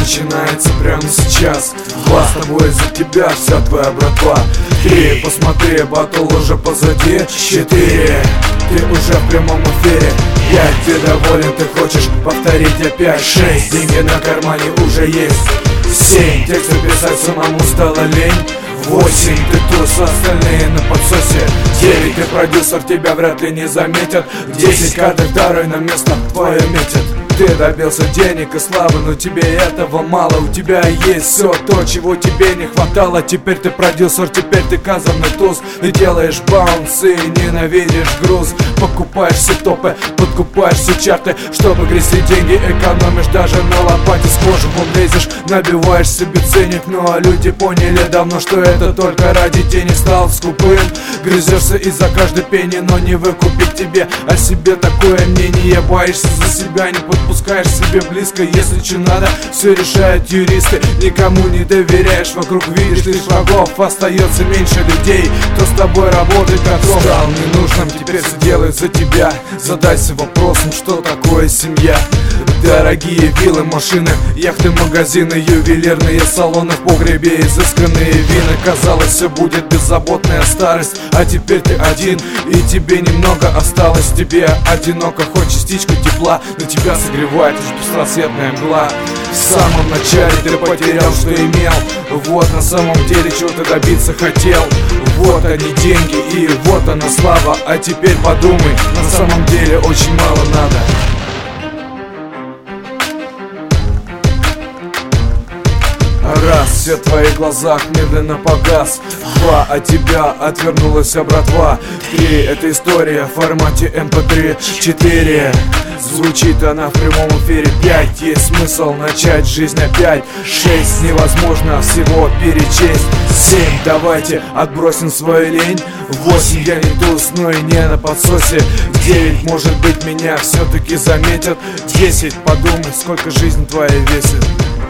начинается прямо сейчас. 2 с тобой за тебя вся твоя братва. 3, посмотри, батл уже позади. 4, ты уже в прямом эфире. 5, ты доволен, ты хочешь повторить опять. 6, деньги на кармане уже есть. 7, тексты писать самому стало лень. 8, ты туз, остальные на подсосе. 9, ты продюсер, тебя вряд ли не заметят. 10, каждый второй на место твое метит. Ты добился денег и славы, но тебе этого мало. У тебя есть все то, чего тебе не хватало. Теперь ты продюсер, теперь ты казанный туз. Ты делаешь баунс и ненавидишь груз. Покупаешь все топы, подкупаешь все чарты. Чтобы грести деньги, экономишь даже на лопате. С кожи вон лезешь, набиваешь себе ценник. Ну а люди поняли давно, что это только ради денег. Стал скупым, грызешься из-за каждой пени, но не выкупить тебе о себе такое мнение. Боишься за себя, не подпускаешь себе близко. Если что надо, все решают юристы. Никому не доверяешь, вокруг видишь лишь врагов. Остается меньше людей, кто с тобой работает как роб. Стал ненужным, теперь все делают за тебя. Задайся вопросом, что такое семья. Дорогие виллы, машины, яхты, магазины, ювелирные салоны, в погребе изысканные вина. Казалось, все будет беззаботная старость, а теперь ты один, и тебе немного осталось. Тебе одиноко, хоть частичка тепла, но тебя согревает лишь беспросветная мгла. В самом начале ты потерял, что имел. Вот на самом деле, чего ты добиться хотел. Вот они деньги, и вот она слава. А теперь подумай, на самом деле очень мало надо. Раз, все в твоих глазах медленно погас. 2, от тебя отвернулась вся братва. 3, это история в формате MP3. 4, звучит она в прямом эфире. 5, есть смысл начать жизнь опять. 6, невозможно всего перечесть. 7, давайте отбросим свою лень. 8, я не туз, но и не на подсосе. 9, может быть меня все-таки заметят. 10, подумай, сколько жизнь твоя весит.